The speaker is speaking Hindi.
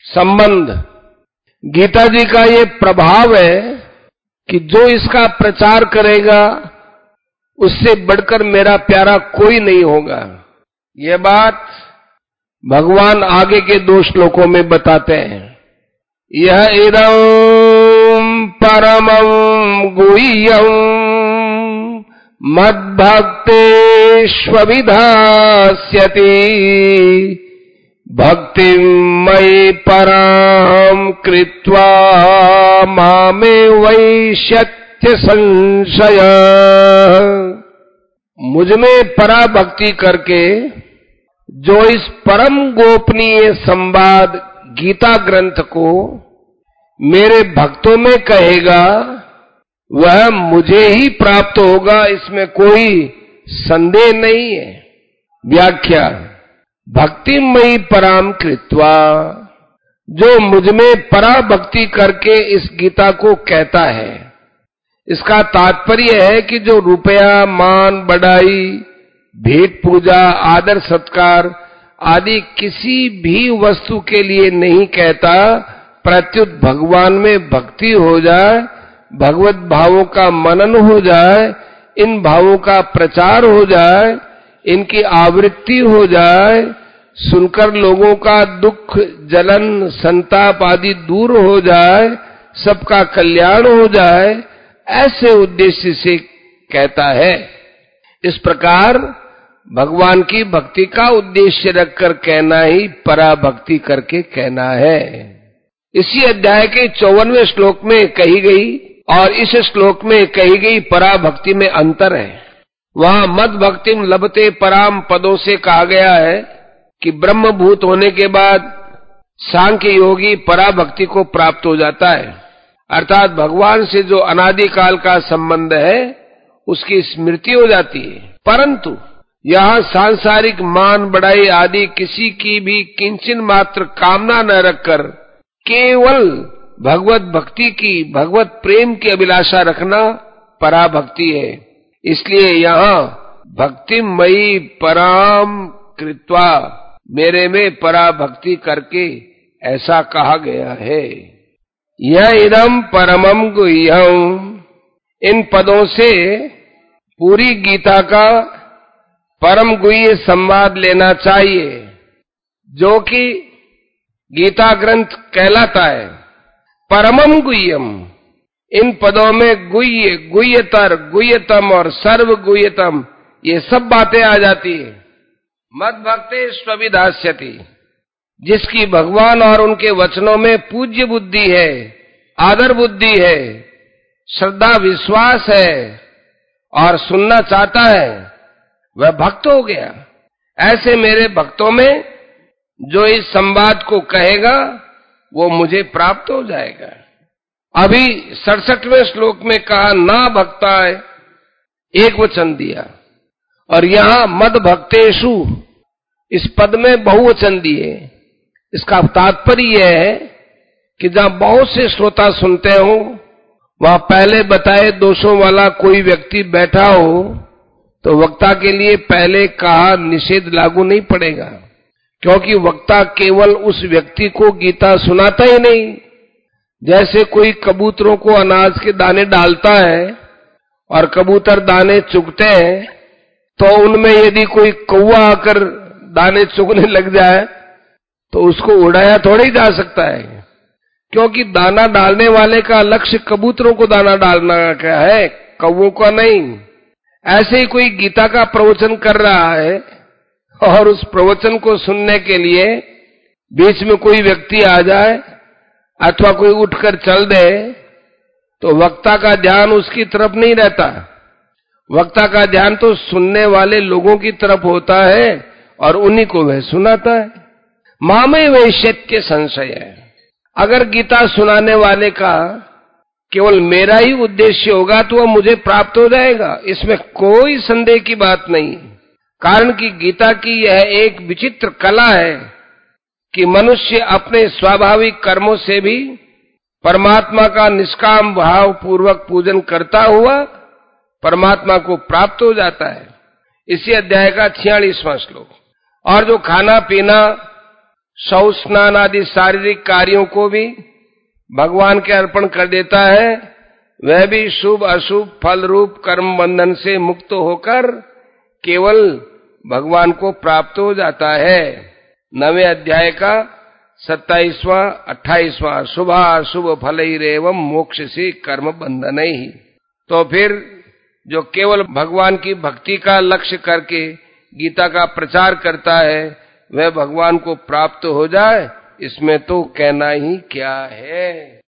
संबंध। गीता जी का ये प्रभाव है कि जो इसका प्रचार करेगा उससे बढ़कर मेरा प्यारा कोई नहीं होगा। ये बात भगवान आगे के 2 श्लोकों में बताते हैं। यह इदं परमं गुह्यं मद्भक्तेष्वभिधास्यति भक्तिं मयि परां कृत्वा मामेवैष्यत्य संशय। मुझमें पराभक्ति करके जो इस परम गोपनीय संवाद गीता ग्रंथ को मेरे भक्तों में कहेगा वह मुझे ही प्राप्त होगा, इसमें कोई संदेह नहीं है। व्याख्या। भक्तिमयी पराम कृत्वा, जो मुझमें पराभक्ति करके इस गीता को कहता है, इसका तात्पर्य है कि जो रुपया, मान, बढ़ाई, भेंट पूजा, आदर सत्कार आदि किसी भी वस्तु के लिए नहीं कहता, प्रत्युत भगवान में भक्ति हो जाए, भगवत भावों का मनन हो जाए, इन भावों का प्रचार हो जाए, इनकी आवृत्ति हो जाए, सुनकर लोगों का दुख, जलन, संताप आदि दूर हो जाए, सबका कल्याण हो जाए, ऐसे उद्देश्य से कहता है। इस प्रकार भगवान की भक्ति का उद्देश्य रखकर कहना ही पराभक्ति करके कहना है। इसी अध्याय के 54वें श्लोक में कही गई और इस श्लोक में कही गई पराभक्ति में अंतर है। वहां मद भक्तिम लभते पराम पदों से कहा गया है कि ब्रह्मभूत होने के बाद सांख्य योगी पराभक्ति को प्राप्त हो जाता है, अर्थात भगवान से जो अनादिकाल का संबंध है उसकी स्मृति हो जाती है। परंतु यहाँ सांसारिक मान बढ़ाई आदि किसी की भी किंचन मात्र कामना न रखकर केवल भगवत भक्ति की, भगवत प्रेम की अभिलाषा रखना पराभक्ति है। इसलिए यहाँ भक्तिमयी पराम कृत्वा, मेरे में पराभक्ति करके ऐसा कहा गया है। यह इदं परमं गुह्यं, इन पदों से पूरी गीता का परम गुह्य संवाद लेना चाहिए, जो कि गीता ग्रंथ कहलाता है। परमं गुह्यम, इन पदों में गुह्य, गुह्यतर, गुह्यतम और सर्व गुह्यतम ये सब बातें आ जाती है। मद भक्ते स्वविधास्यति, जिसकी भगवान और उनके वचनों में पूज्य बुद्धि है, आदर बुद्धि है, श्रद्धा विश्वास है और सुनना चाहता है, वह भक्त हो गया। ऐसे मेरे भक्तों में जो इस संवाद को कहेगा वो मुझे प्राप्त हो जाएगा। अभी 67वें श्लोक में कहा ना भक्ताय, एक वचन दिया, और यहां मद भक्तेषु इस पद में बहुवचन दिए। इसका तात्पर्य यह है कि जहां बहुत से श्रोता सुनते हो, वहां पहले बताए दोषों वाला कोई व्यक्ति बैठा हो तो वक्ता के लिए पहले कहा निषेध लागू नहीं पड़ेगा, क्योंकि वक्ता केवल उस व्यक्ति को गीता सुनाता ही नहीं। जैसे कोई कबूतरों को अनाज के दाने डालता है और कबूतर दाने चुगते हैं, तो उनमें यदि कोई कौवा आकर दाने चुगने लग जाए तो उसको उड़ाया थोड़ी जा सकता है, क्योंकि दाना डालने वाले का लक्ष्य कबूतरों को दाना डालना का है, कौवों का नहीं। ऐसे ही कोई गीता का प्रवचन कर रहा है और उस प्रवचन को सुनने के लिए बीच में कोई व्यक्ति आ जाए अथवा कोई उठकर चल दे, तो वक्ता का ध्यान उसकी तरफ नहीं रहता। वक्ता का ध्यान तो सुनने वाले लोगों की तरफ होता है और उन्हीं को वह सुनाता है। मामे वैश्यत्य संशय है। अगर गीता सुनाने वाले का केवल मेरा ही उद्देश्य होगा तो वह मुझे प्राप्त हो जाएगा, इसमें कोई संदेह की बात नहीं। कारण कि गीता की यह एक विचित्र कला है कि मनुष्य अपने स्वाभाविक कर्मों से भी परमात्मा का निष्काम भाव पूर्वक पूजन करता हुआ परमात्मा को प्राप्त हो जाता है। इसी अध्याय का 46वां श्लोक। और जो खाना पीना, शौच स्नान आदि शारीरिक कार्यों को भी भगवान के अर्पण कर देता है, वह भी शुभ अशुभ फल रूप कर्म बंधन से मुक्त होकर केवल भगवान को प्राप्त हो जाता है। 9वें अध्याय का 27वां 28वां शुभाशुभ फलैरेवं मोक्ष से कर्म बंधन ही। तो फिर जो केवल भगवान की भक्ति का लक्ष्य करके गीता का प्रचार करता है, वह भगवान को प्राप्त हो जाए, इसमें तो कहना ही क्या है।